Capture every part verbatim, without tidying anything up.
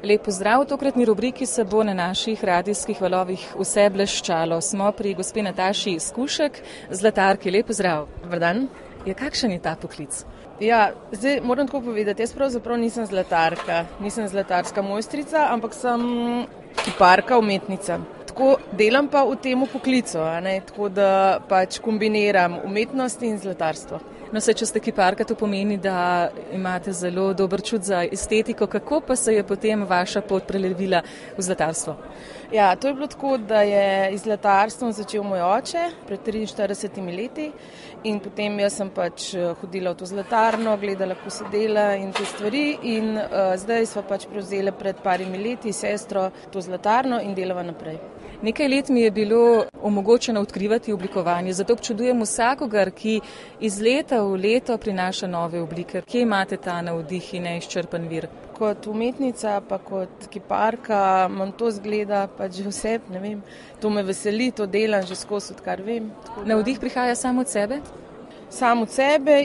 Lep pozdrav, v tokratni rubriki se bo na naših radijskih valovih vse bleščalo. Smo pri gospe Nataši Skušek, zlatarki. Lep pozdrav. Dober dan. Ja, kakšen je ta poklic? Ja, zdaj moram tako povedati, jaz pravzaprav nisem zlatarka, nisem zlatarska mojstrica, ampak sem kiparka, umetnica. Tako delam pa v tem poklicu, a ne? Tako da pač kombiniram umetnost in zlatarstvo. No, se, če ste kiparka, to pomeni, da imate zelo dober čut za estetiko. Kako pa se je potem vaša pot prelevila v zlatarstvo? Ja, to je bilo tako, da je z zlatarstvom začel moj oče pred triinštiridesetimi leti in potem jaz sem pač hodila v to zlatarno, gledala, kako se dela in te stvari in uh, zdaj sva pač prevzela pred parimi leti sestro to zlatarno in delava naprej. Nekaj let mi je bilo omogočeno odkrivati oblikovanje, zato občudujem vsakogar, ki iz leta v leto prinaša nove oblike. Kje imate ta navdih in neizčrpan vir? Kot umetnica pa kot kiparka imam to zgleda pač že vse, ne vem, to me veseli, to delam že skozi, odkar vem. Navdih prihaja samo od sebe? Samo od sebe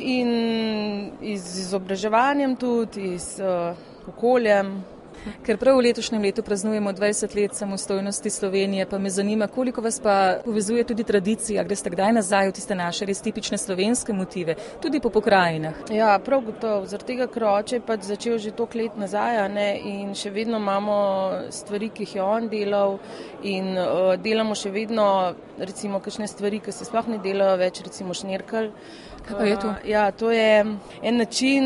in iz izobraževanjem tudi, iz uh, okoljem. Ker prav v letošnjem letu praznujemo dvajset let samostojnosti Slovenije, pa me zanima, koliko vas pa povezuje tudi tradicija, greste kdaj nazaj v tiste naše res tipične slovenske motive, tudi po pokrajinah? Ja, prav gotovo, zaradi tega, ker oče je pač začel že toliko let nazaj, ne, in še vedno imamo stvari, ki jih je on delal in uh, delamo še vedno recimo kakšne stvari, ki se sploh ne delajo več, recimo šnirkelj. Kaj pa je to? Uh, ja, to je en način,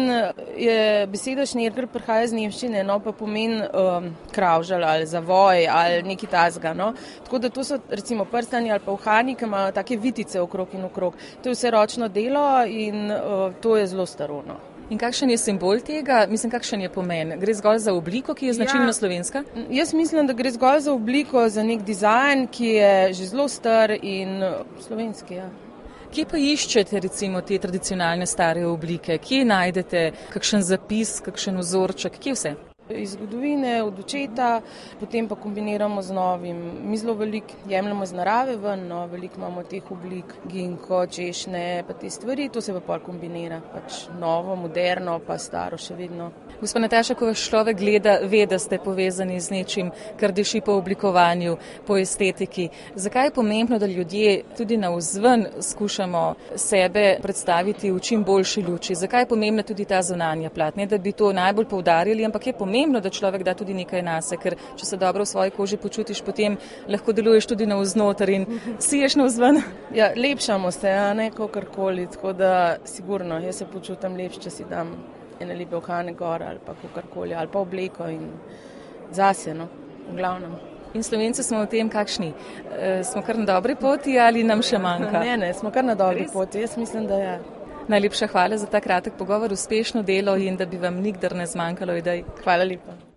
je, beseda šnirkelj prihaja iz nemščine, no, pa pomeni um, kravžal ali zavoj ali nekaj tazga, no. Tako da to so recimo prstani ali pa uhani, ki imajo take vitice okrog in okrog. To je vse ročno delo in uh, to je zelo staro, no. In kakšen je simbol tega? Mislim, kakšen je pomen? Gre zgolj za obliko, ki je značilno ja, slovenska? Jaz mislim, da gre zgolj za obliko, za nek dizajn, ki je že zelo star in slovenski, ja. Kje pa iščete recimo te tradicionalne stare oblike? Kje najdete kakšen zapis, kakšen vzorček? Kje vse? Iz zgodovine, od očeta, potem pa kombiniramo z novim. Mi zelo veliko jemljamo z narave ven, no, veliko imamo teh oblik, ginko, češnje, pa te stvari, to se pa pol kombinira. Pač novo, moderno, pa staro še vedno. Gospa Nataša, ko vas človek gleda, ve, da ste povezani z nečim, kar diši po oblikovanju, po estetiki. Zakaj je pomembno, da ljudje tudi navzven skušamo sebe predstaviti v čim boljši luči? Zakaj je pomembna tudi ta zunanja plat? Ne, da bi to najbolj poudarili, ampak je pomembno, da človek da tudi nekaj nase, ker če se dobro v svoji koži počutiš, potem lahko deluješ tudi navznoter in siješ navzven. Ja, lepšamo se, a ne kakorkoli, tako da sigurno, jaz se počutim lepš, če si dam ene lepe uhane gor ali pa kakorkoli, ali pa obleko in zase, no, v glavnem. In Slovenci smo v tem kakšni? E, smo kar na dobri poti ali nam še manjka? Ne, ne, smo kar na dobri poti, jaz mislim, da je. Najlepša hvala za ta kratek pogovor, uspešno delo in da bi vam nikdar ne zmanjkalo idej. Hvala lepa.